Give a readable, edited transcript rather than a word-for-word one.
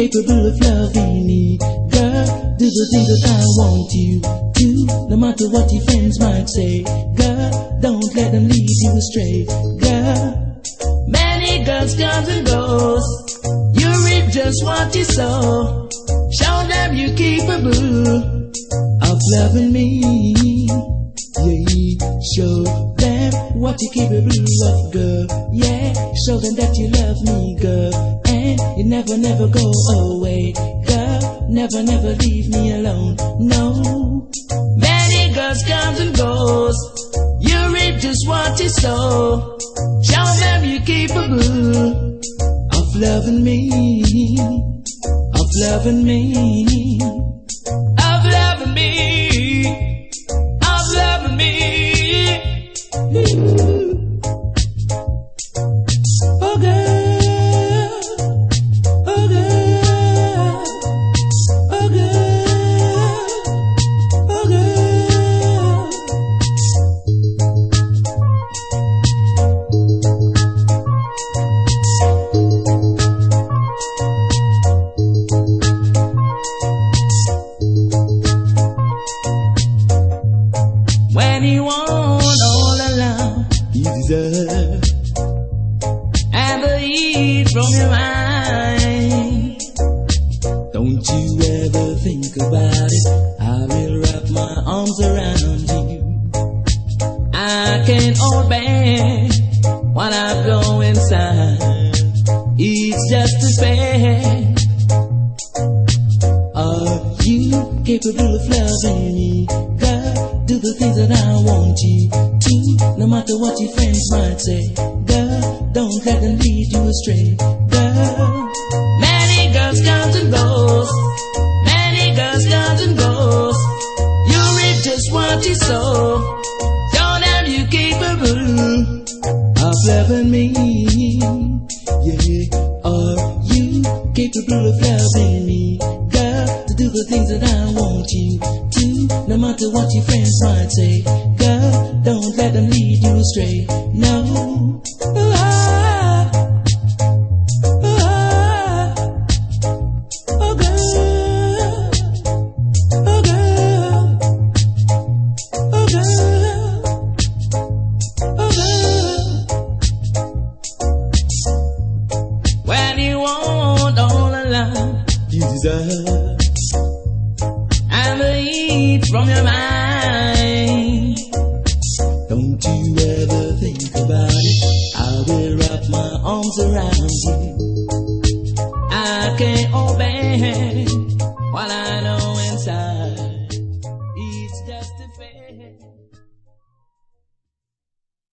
capable of loving me. Girl, do the things that I want you to, no matter what your friends might say. Girl, don't let them lead you astray. Girl, many girls comes and goes, you reap just what you sow. Show them you're capable of loving me. Yeah, show them what you're capable of, girl. Yeah, show them that you love me, girl, and you never, never go away, girl. Never, never leave me alone, no. Many girls comes and goes, you reap just what you sow. Show them you're capable of loving me, of loving me, of loving me, of loving me. Oh girl, oh girl, oh girl, oh girl. When you want all alone, you deserve, and the heat from your mind. Don't you ever think about it, I will wrap my arms around you. I can't hold back what I go inside. It's just despair. Are you capable of loving me? Girl, do the things that I want you to, no matter what your friends might say. Girl, don't let them lead you astray. Girl, many girls comes and goes, many girls comes and goes. You reap just what you sow. Show them you're capable of loving me. Yeah, are you capable of loving me? Girl, to do the things that I want you to, no matter what your friends might say. Girl, don't let them lead you astray, no. Oh girl, oh girl, oh girl, oh girl. When you want all alone, you deserve, and the heat from your mind. Don't you ever think about it, I will wrap my arms around you. I can't hold back what I know